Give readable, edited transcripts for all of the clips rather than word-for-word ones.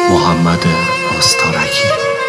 محمد آستارکی.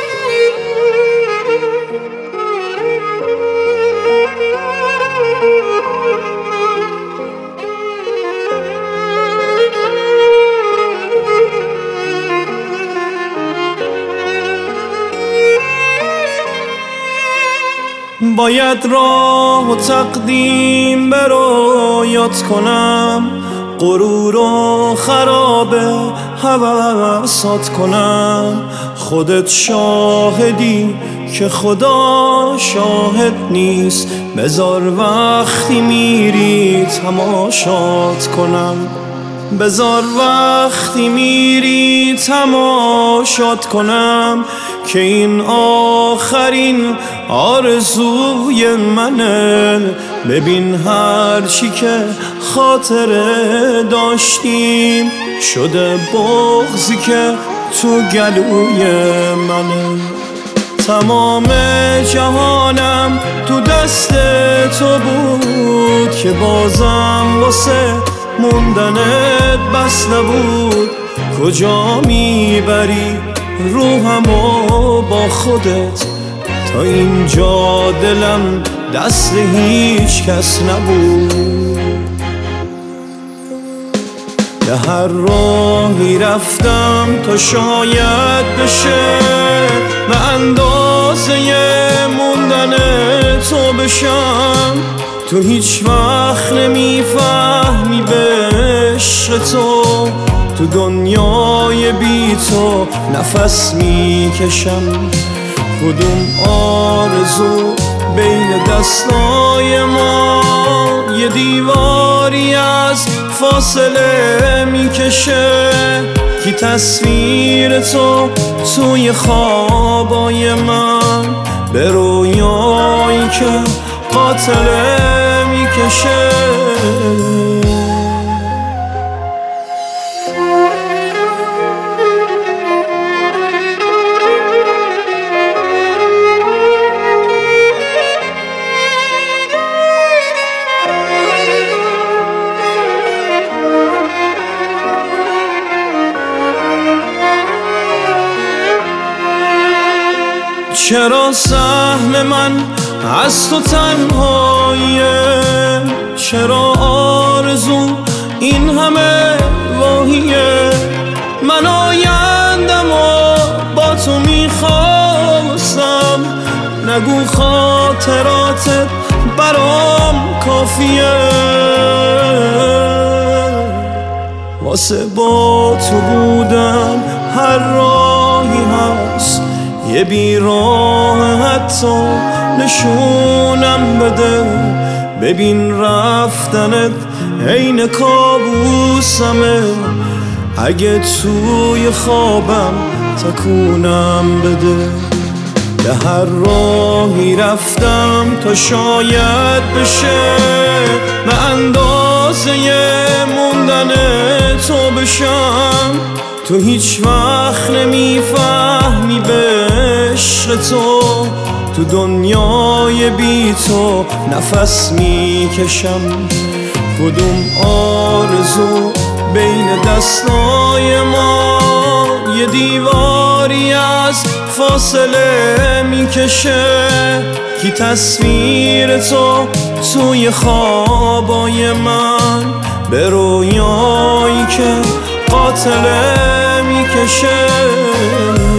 باید راه و تقدیم برایت کنم، غرور و خراب هوسات کنم. خودت شاهدی که خدا شاهد نیست، بذار وقتی میری تماشات کنم. بذار وقتی میری تماشات کنم که این آخرین آرزوی منه. ببین هر چی که خاطره داشتیم شده بغضی که تو گلوی منه. تمام جهانم تو دست تو بود که بازم واسه موندنت بس نبود. کجا میبری روحمو با خودت؟ تا اینجا دلم دست هیچ کس نبود. به هر راهی رفتم تا شاید بشه به اندازه موندن تو بشم. تو هیچ وقت نمیفهمی به عشق تو دنیای بی تو نفس میکشم. کدوم آرزو بین دستای ما یه دیواری از فاصله میکشه؟ کی تصویر تو توی خوابای من به رویایی که قاتله میکشه؟ چرا سهم من از تو تنهاییه؟ چرا آرزو این همه واهیه؟ من آیندم و با تو میخواستم، نگو خاطراتت برام کافیه. واسه با تو بودن هر راهی هست، یه بیراه حتی نشونم بده. ببین رفتنت عین کابوسمه، اگه توی خوابم تکونم بده. به هر راهی رفتم تا شاید بشه به اندازه موندن تو بشم. تو هیچ وقت نمیفهمی به عشق تو دنیای بی تو نفس میکشم. کدوم آرزو بین دستای ما یه دیواری از فاصله میکشه؟ کی تصویر تو توی خوابای من به رویایی که قاتله میکشه؟